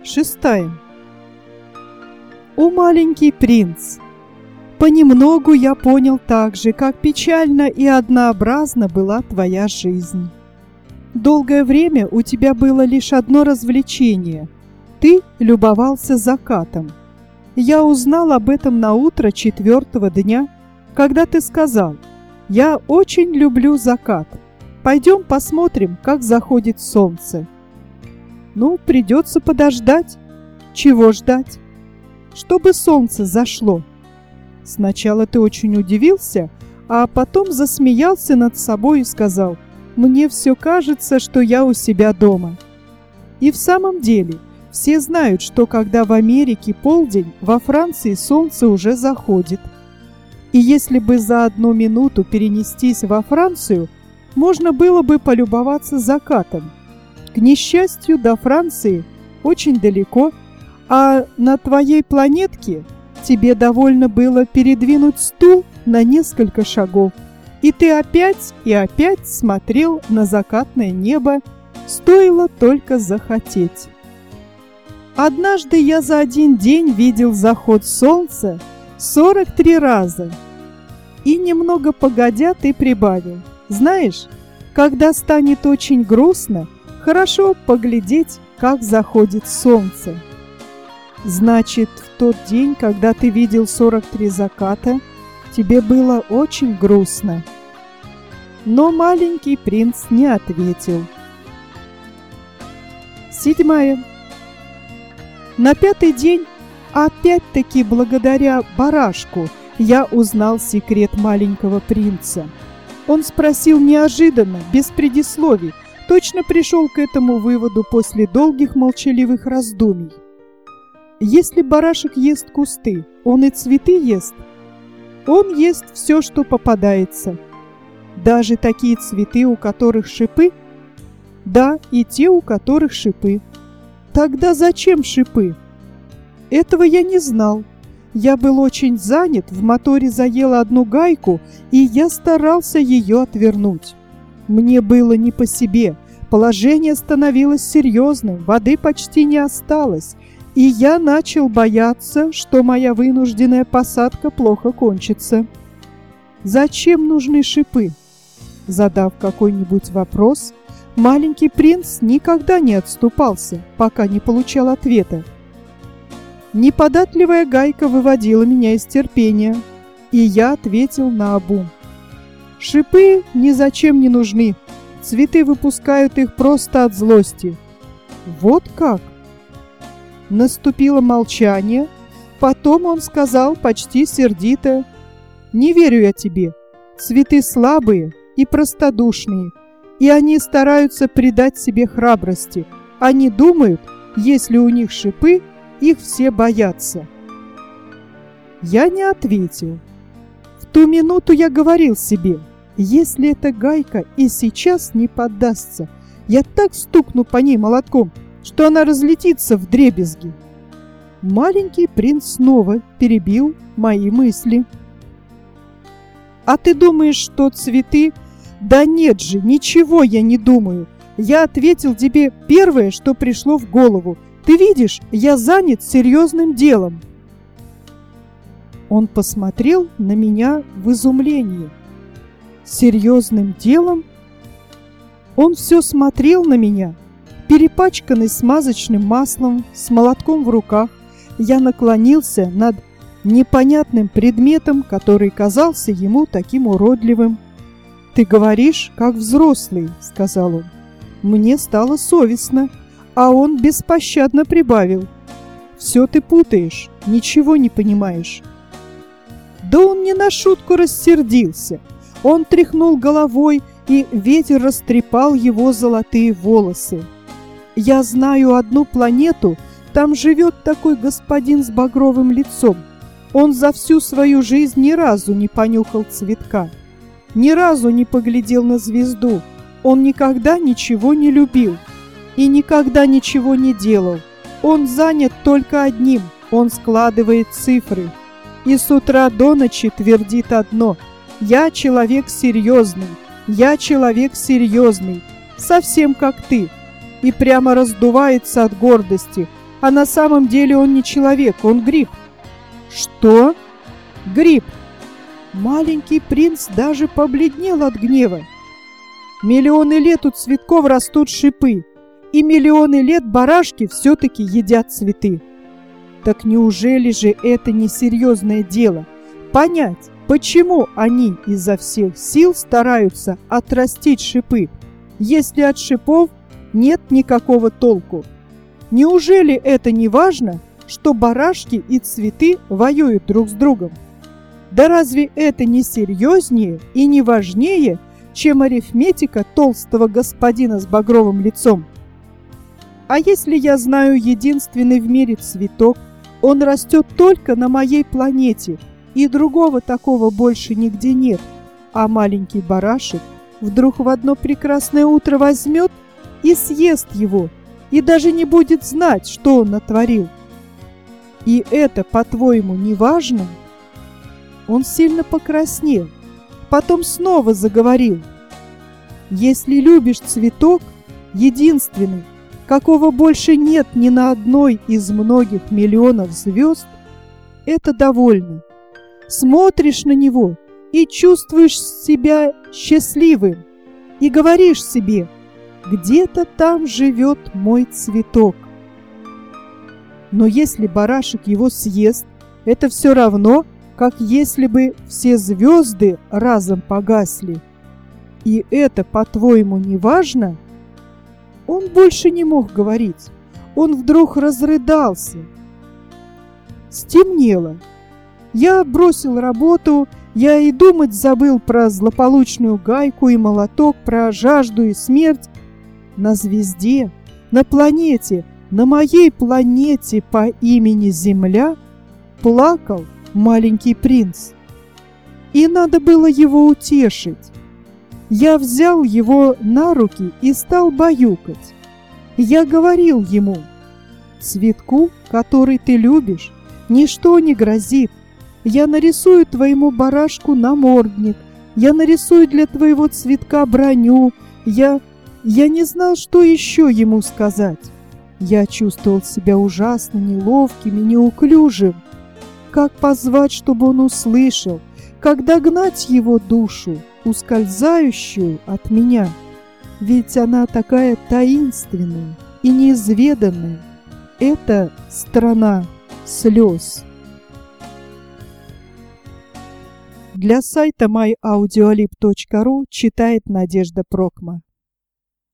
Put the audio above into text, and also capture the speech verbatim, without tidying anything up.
Шестая. О, маленький принц! Понемногу я понял так же, как печально и однообразна была твоя жизнь. Долгое время у тебя было лишь одно развлечение. Ты любовался закатом. Я узнал об этом на утро четвертого дня, когда ты сказал: «Я очень люблю закат. Пойдем посмотрим, как заходит солнце». Ну, придется подождать. Чего ждать? Чтобы солнце зашло. Сначала ты очень удивился, а потом засмеялся над собой и сказал: «Мне все кажется, что я у себя дома». И в самом деле, все знают, что когда в Америке полдень, во Франции солнце уже заходит. И если бы за одну минуту перенестись во Францию, можно было бы полюбоваться закатом. К несчастью, до Франции очень далеко, а на твоей планетке тебе довольно было передвинуть стул на несколько шагов, и ты опять и опять смотрел на закатное небо, стоило только захотеть. Однажды я за один день видел заход солнца сорок три раза. И немного погодя ты прибавил: знаешь, когда станет очень грустно, хорошо поглядеть, как заходит солнце. Значит, в тот день, когда ты видел сорок три заката, тебе было очень грустно. Но маленький принц не ответил. Седьмая. На пятый день, опять-таки благодаря барашку, я узнал секрет маленького принца. Он спросил неожиданно, без предисловий, точно пришел к этому выводу после долгих молчаливых раздумий. Если барашек ест кусты, он и цветы ест? Он ест все, что попадается. Даже такие цветы, у которых шипы? Да, и те, у которых шипы. Тогда зачем шипы? Этого я не знал. Я был очень занят, в моторе заела одну гайку, и я старался ее отвернуть. Мне было не по себе, положение становилось серьезным, воды почти не осталось, и я начал бояться, что моя вынужденная посадка плохо кончится. Зачем нужны шипы? Задав какой-нибудь вопрос, маленький принц никогда не отступался, пока не получал ответа. Неподатливая гайка выводила меня из терпения, и я ответил наобум: шипы ни зачем не нужны, цветы выпускают их просто от злости. Вот как? Наступило молчание, потом он сказал почти сердито: не верю я тебе, цветы слабые и простодушные, и они стараются придать себе храбрости. Они думают, если у них шипы, их все боятся. Я не ответил. В ту минуту я говорил себе: если эта гайка и сейчас не поддастся, я так стукну по ней молотком, что она разлетится вдребезги. Маленький принц снова перебил мои мысли. А ты думаешь, что цветы? Да нет же, ничего я не думаю. Я ответил тебе первое, что пришло в голову. Ты видишь, я занят серьезным делом. Он посмотрел на меня в изумлении. Серьезным делом? Он все смотрел на меня, перепачканный смазочным маслом, с молотком в руках. Я наклонился над непонятным предметом, который казался ему таким уродливым. «Ты говоришь, как взрослый», — сказал он. Мне стало совестно, а он беспощадно прибавил: «Все ты путаешь, ничего не понимаешь». Да он не на шутку рассердился. Он тряхнул головой, и ветер растрепал его золотые волосы. «Я знаю одну планету, там живет такой господин с багровым лицом. Он за всю свою жизнь ни разу не понюхал цветка, ни разу не поглядел на звезду. Он никогда ничего не любил и никогда ничего не делал. Он занят только одним – он складывает цифры. И с утра до ночи твердит одно: «Я человек серьезный, я человек серьезный, совсем как ты». И прямо раздувается от гордости. А на самом деле он не человек, он гриб. Что? Гриб. Маленький принц даже побледнел от гнева. Миллионы лет у цветков растут шипы, и миллионы лет барашки все-таки едят цветы. Так неужели же это не серьезное дело? Понять, почему они изо всех сил стараются отрастить шипы, если от шипов нет никакого толку? Неужели это не важно, что барашки и цветы воюют друг с другом? Да разве это не серьезнее и не важнее, чем арифметика толстого господина с багровым лицом? А если я знаю единственный в мире цветок, он растет только на моей планете, и другого такого больше нигде нет, а маленький барашек вдруг в одно прекрасное утро возьмет и съест его, и даже не будет знать, что он натворил. И это, по-твоему, не важно? Он сильно покраснел, потом снова заговорил. Если любишь цветок, единственный, какого больше нет ни на одной из многих миллионов звезд, это довольно. Смотришь на него и чувствуешь себя счастливым, и говоришь себе: где-то там живет мой цветок. Но если барашек его съест, это все равно, как если бы все звезды разом погасли. И это, по-твоему, не важно? Он больше не мог говорить. Он вдруг разрыдался. Стемнело. Я бросил работу, я и думать забыл про злополучную гайку и молоток, про жажду и смерть. На звезде, на планете, на моей планете по имени Земля плакал маленький принц. И надо было его утешить. Я взял его на руки и стал баюкать. Я говорил ему: цветку, который ты любишь, ничто не грозит. Я нарисую твоему барашку намордник, я нарисую для твоего цветка броню. Я... я не знал, что еще ему сказать. Я чувствовал себя ужасно неловким и неуклюжим. Как позвать, чтобы он услышал? Как догнать его душу, ускользающую от меня? Ведь она такая таинственная и неизведанная. Это страна слез. Для сайта май аудиолиб точка ру читает Надежда Прокма.